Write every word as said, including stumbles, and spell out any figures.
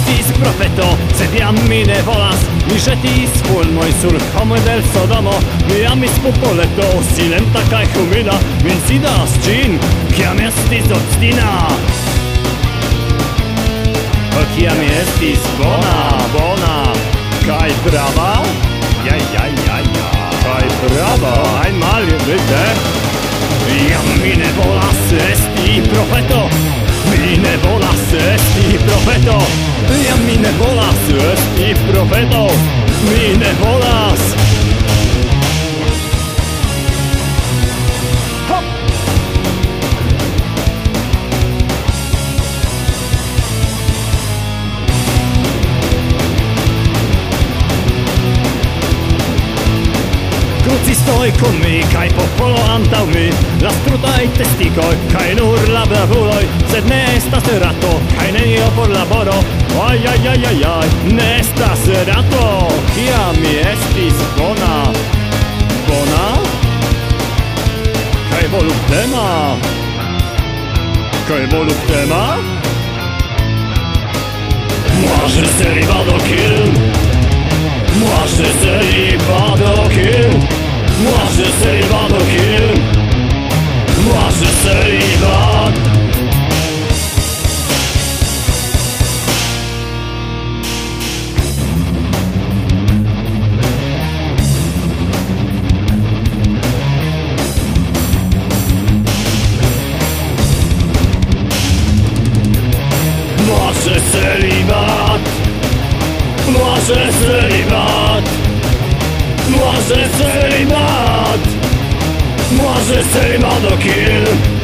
estis profeto, sed jam mi ne volas. Mi ĵetis fulmoj sur homoj de l Sodomo. Mi amis popoleto, silenta kaj humila. Mi sidas ĝin, kiam estis obstina. Kiam mi estis bona, bona kaj brava. Ja, ja, ja, ja. Kaj brava, einmal bitte. Jam mi ne volas esti profeto. Mi ne volas esti profeto. Jam mi ne volas esti profeto. Mi ne volas. Hop! Crucistoj kun mi, kaj popolo antaŭ mi. La strutaj testikoj, kaj nur la bravuloj. Sed ne estas rato, kaj nenio por laboro. Aj, aj, aj, aj, aj, ne estas rato. Kiam mi estis bona, bona kaj voluptema, kaj voluptema. Moi je serai Badokin. Moi je serai Badokin. Moi je serai Badokin. Moi je serai Bad. Moi je serai Bad. Moi je serai Bad. Moi je serai Bad. Moi je serai Badokin.